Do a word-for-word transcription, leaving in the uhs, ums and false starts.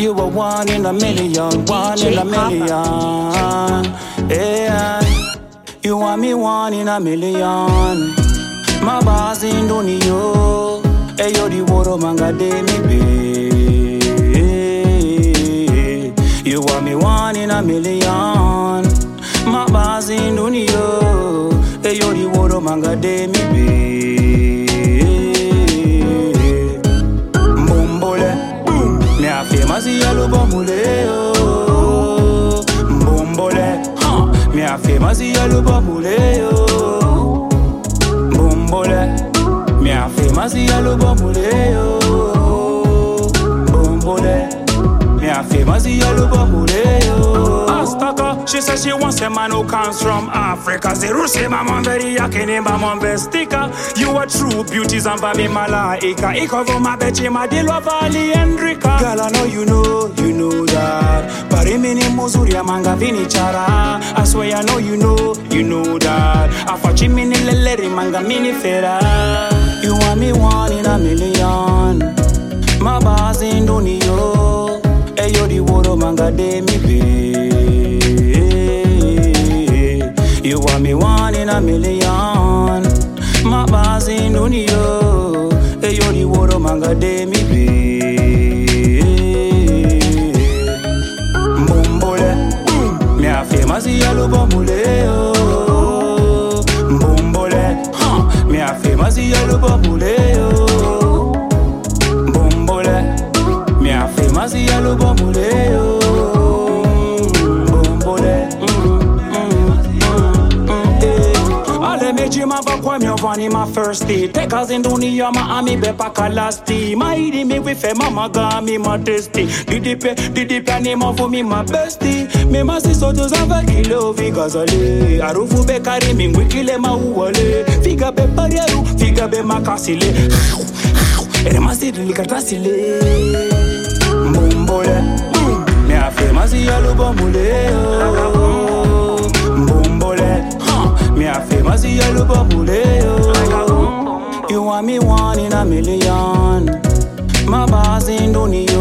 You were one in a million, one in a million. Yeah, you want me one in a million. My boss in Dunio, hey yo di woro manga de mi be. You want me one in a million. My boss in Dunio, hey yo di woro manga de mi be. Me a famous yellow bambule, oh. Bombole, huh? Me a famous yellow bambule, oh. Bombole, me a famous yellow bambule, oh. Bombole, me a famous yellow bambule, oh. Astaka, she says she wants a man who comes from Africa. Zero say my mom very yakini, my mom best sticker. You are true beauties and me malaika. I cover my bechi, my deal Valley Hendrika. Girl, I know you know, you know that. Pari mini muzuria manga vini chara. I swear I know you know, you know that. Afachi mini leleri manga mini fera. You want me one in a million. My boss in Dunio. Eyo di woro manga de mi be. You want me one in a million. My boss in Dunio. Eyo di woro manga de mi be. Bombole, me a famous yellow bambule, oh. Bombole, huh? Me a famous yellow bambule, oh. Bombole, me a famous yellow bambule, oh. Bombole, mm, mm, mm, mm, eh. Ale meji mamba kwa mi ovani ma first day. Take in dunia ma ami be pa kalasti. Ma idi mi we fe mama ga mi ma testi. Didi pe, didi pe ni ma vo mi ma besti. Me ma si so to zava kilo vi gazale. Arufu be kari mi ngwikile ma uwale. Figa be pariaru, figa be makasile. Ere ma si dili kartasile. Bombole, me a famous yellow bambule, oh. Bombole, huh? Me a famous yellow bambule, oh. You want me one in a million. My boss in Dunio.